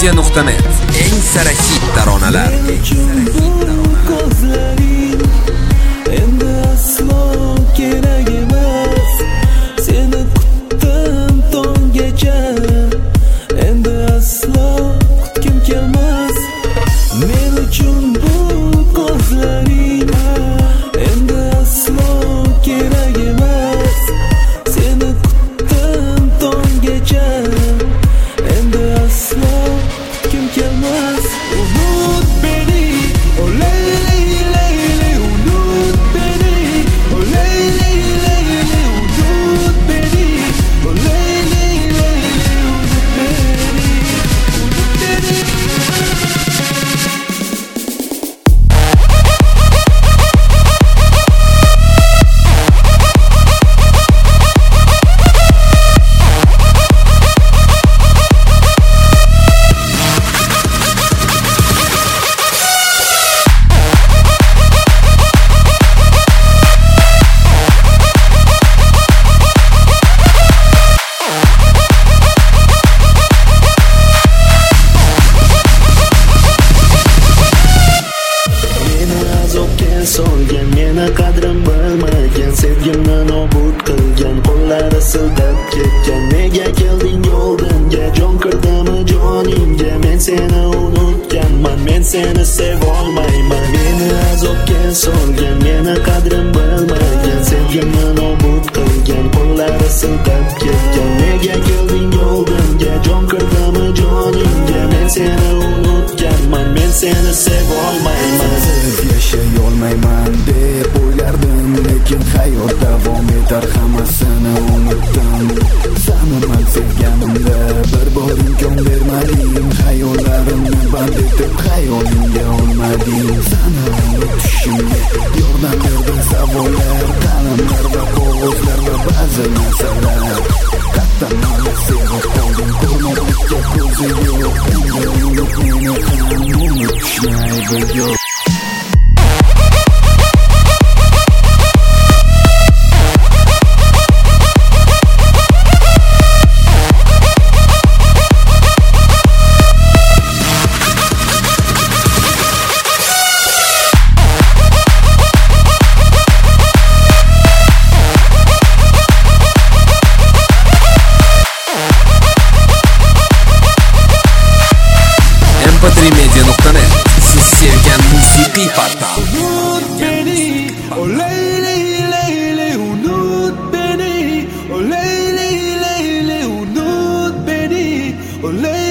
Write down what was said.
mp3media.net. Eng sara hit taronalar. Ko'zlaring endi aslo kerak emas. Seni kutdim tonggacha, endi aslo kutgim kelmas. Men uchun bu ko'zlaring endi aslo kerak emas. Seni kutdim tonggacha, endi aslo kutgim kelmas. Unut beni, oh leyli leyli, unut beni, oh leyli leyli, unut beni, oh leyli leyli, unut beni, unut beni. Solgan, meni qadrim bilmagan, sevgimni nobud qilgan, qo'llari siltab ketgan. Nega kelding yo'ldimga, jon kirdimi joningga? Men seni unutganman, men seni sevolmayman. Meni azobga solgan, meni qadrim bilmagan, sevgimni nobud qilgan, qo'llari siltab ketgan. Nega kelding yo'ldimga, jon kirdimi joningga? Men seni unutganman, men seni sevolmayman. Yashay olmayman deb o'ylardim, lekin hayot davom etar, hammasini unutdim. Seni men sevganimda bir bor imkon bermading, hayollarimni band etib xayolimga olmading. Seni unutishimga yordam berding savollar, qalamlar va qog'ozlar va ba'zi narsalar. Qattan meni sevib qolding, ko'rmoqlikka ko'zi yo'q. Endi unut meni ham, unutishni aybi yo'q. mp3media.net. Siz sevgan musiqiy portal. Unut beni, oh leyli leyli, unut beni, oh leyli leyli, unut beni, oh leyli.